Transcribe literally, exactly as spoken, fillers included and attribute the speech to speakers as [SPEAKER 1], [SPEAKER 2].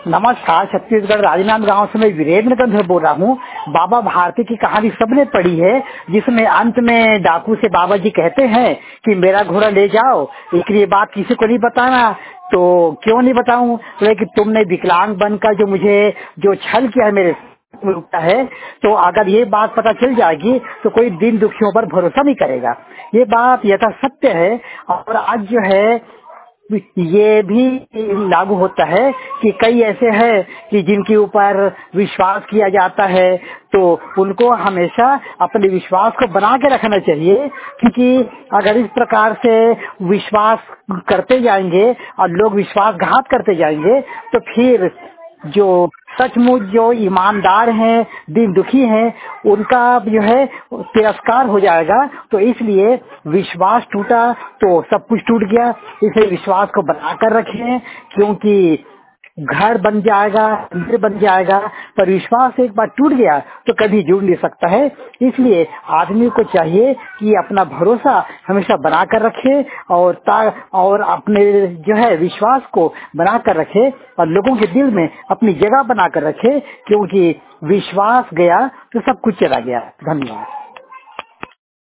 [SPEAKER 1] नमस्कार, छत्तीसगढ़ राजनांद गांव से मैं वीरेंद्र गंधर बोल रहा हूँ। बाबा भारती की कहानी सबने पढ़ी है, जिसमें अंत में डाकू से बाबा जी कहते हैं कि मेरा घोड़ा ले जाओ, लेकिन ये बात किसी को नहीं बताना। तो क्यों नहीं बताऊं? लेकिन तुमने विकलांग बनकर जो मुझे जो छल किया है मेरे रुकता है, तो अगर ये बात पता चल जाएगी तो कोई दिन दुखियों पर भरोसा नहीं करेगा। ये बात यथा सत्य है। और आज जो है ये भी लागू होता है कि कई ऐसे हैं कि जिनके ऊपर विश्वास किया जाता है, तो उनको हमेशा अपने विश्वास को बना के रखना चाहिए, क्योंकि अगर इस प्रकार से विश्वास करते जाएंगे और लोग विश्वासघात करते जाएंगे तो फिर जो सचमुच जो ईमानदार हैं, दिन दुखी हैं, उनका जो है तिरस्कार हो जाएगा। तो इसलिए विश्वास टूटा तो सब कुछ टूट गया। इसे विश्वास को बनाकर रखें, क्योंकि घर बन जाएगा, मंदिर बन जाएगा, पर विश्वास एक बार टूट गया तो कभी जुड़ नहीं सकता है। इसलिए आदमी को चाहिए कि अपना भरोसा हमेशा बनाकर रखे और ता और अपने जो है विश्वास को बनाकर रखे और लोगों के दिल में अपनी जगह बनाकर रखे, क्योंकि विश्वास गया तो सब कुछ चला गया। धन्यवाद।